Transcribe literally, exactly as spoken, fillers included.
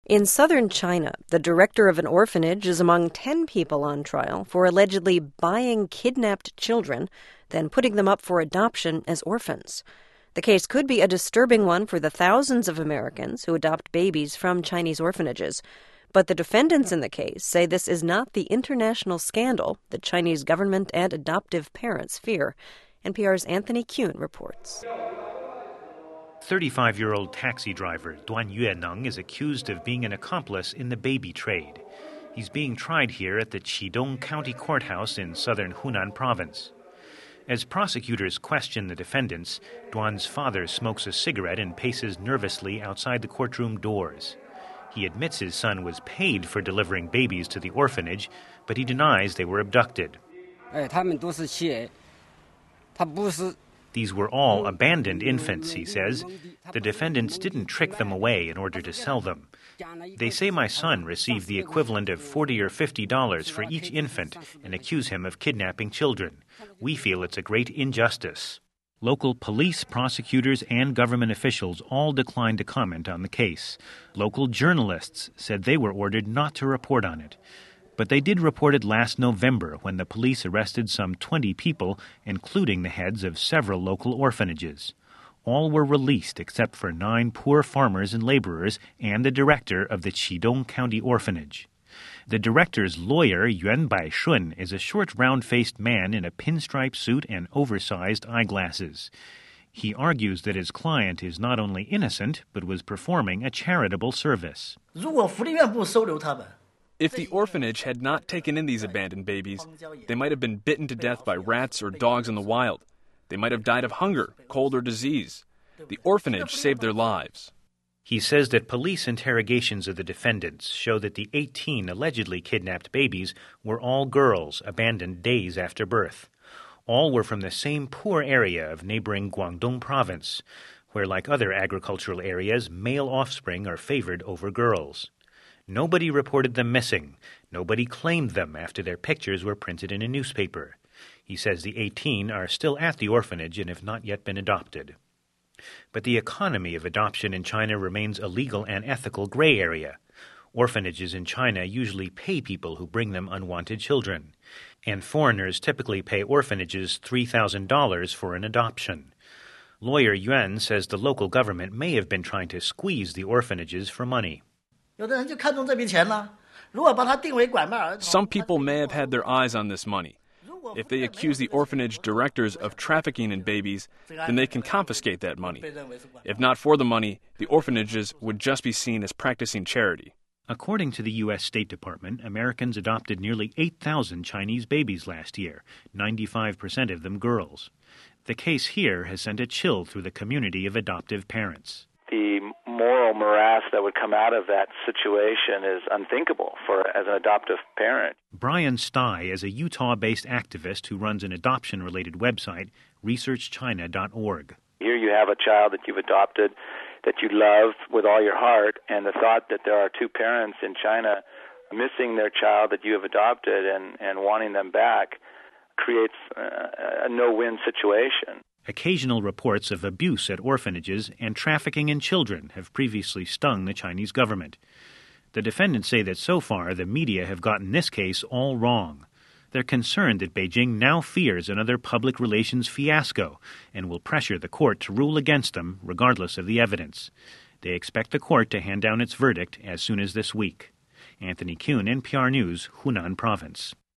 In southern China, the director of an orphanage is among ten people on trial for allegedly buying kidnapped children, then putting them up for adoption as orphans. The case could be a disturbing one for the thousands of Americans who adopt babies from Chinese orphanages. But the defendants in the case say this is not the international scandal the Chinese government and adoptive parents fear. N P R's Anthony Kuhn reports. thirty-five-year-old taxi driver Duan Yueneng is accused of being an accomplice in the baby trade. He's being tried here at the Qidong County Courthouse in southern Hunan province. As prosecutors question the defendants, Duan's father smokes a cigarette and paces nervously outside the courtroom doors. He admits his son was paid for delivering babies to the orphanage, but he denies they were abducted. These were all abandoned infants, he says. The defendants didn't trick them away in order to sell them. They say my son received the equivalent of forty or fifty dollars for each infant and accuse him of kidnapping children. We feel it's a great injustice. Local police, prosecutors, and government officials all declined to comment on the case. Local journalists said they were ordered not to report on it. But they did report it last November when the police arrested some twenty people, including the heads of several local orphanages. All were released except for nine poor farmers and laborers and the director of the Qidong County Orphanage. The director's lawyer, Yuan Baishun, is a short, round-faced man in a pinstripe suit and oversized eyeglasses. He argues that his client is not only innocent, but was performing a charitable service. If the orphanage had not taken in these abandoned babies, they might have been bitten to death by rats or dogs in the wild. They might have died of hunger, cold, or disease. The orphanage saved their lives. He says that police interrogations of the defendants show that the eighteen allegedly kidnapped babies were all girls abandoned days after birth. All were from the same poor area of neighboring Guangdong province, where, like other agricultural areas, male offspring are favored over girls. Nobody reported them missing. Nobody claimed them after their pictures were printed in a newspaper. He says the eighteen are still at the orphanage and have not yet been adopted. But the economy of adoption in China remains a legal and ethical gray area. Orphanages in China usually pay people who bring them unwanted children, and foreigners typically pay orphanages three thousand dollars for an adoption. Lawyer Yuan says the local government may have been trying to squeeze the orphanages for money. Some people may have had their eyes on this money. If they accuse the orphanage directors of trafficking in babies, then they can confiscate that money. If not for the money, the orphanages would just be seen as practicing charity. According to the U S State Department, Americans adopted nearly eight thousand Chinese babies last year, ninety-five percent of them girls. The case here has sent a chill through the community of adoptive parents. The moral morass that would come out of that situation is unthinkable for as an adoptive parent. Brian Stye is a Utah-based activist who runs an adoption-related website, research china dot org. Here you have a child that you've adopted, that you love with all your heart, and the thought that there are two parents in China missing their child that you have adopted and, and wanting them back creates a, a no-win situation. Occasional reports of abuse at orphanages and trafficking in children have previously stung the Chinese government. The defendants say that so far the media have gotten this case all wrong. They're concerned that Beijing now fears another public relations fiasco and will pressure the court to rule against them regardless of the evidence. They expect the court to hand down its verdict as soon as this week. Anthony Kuhn, N P R News, Hunan Province.